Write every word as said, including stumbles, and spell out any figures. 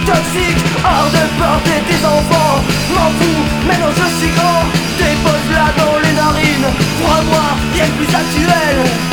toxique, hors de portée des enfants. M'en fous, maintenant je suis grand. Dépose-la dans les narines. Crois-moi, rien de plus actuel.